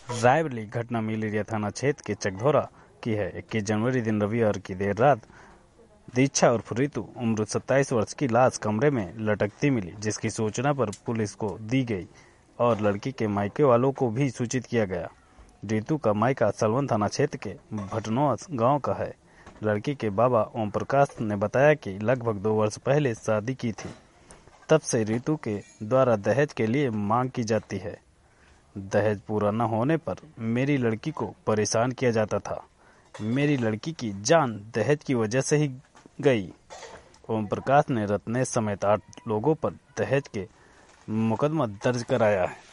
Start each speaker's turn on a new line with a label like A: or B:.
A: रायबरेली घटना मिलेरिया थाना क्षेत्र के चकधौरा की है। 21 जनवरी दिन रविवार की देर रात दीक्षा उर्फ रितु उम्र 27 वर्ष की लाश कमरे में लटकती मिली, जिसकी सूचना पर पुलिस को दी गई और लड़की के मायके वालों को भी सूचित किया गया। रितु का मायका सलवन थाना क्षेत्र के भटनोआ गांव का है। लड़की के बाबा ओम प्रकाश ने बताया कि लगभग 2 वर्ष पहले शादी की थी। तब से रितु के द्वारा दहेज के लिए मांग की जाती है। दहेज पूरा न होने पर मेरी लड़की को परेशान किया जाता था। मेरी लड़की की जान दहेज की वजह से ही गई। ओम प्रकाश ने रत्नेश समेत 8 लोगों पर दहेज के मुकदमा दर्ज कराया है।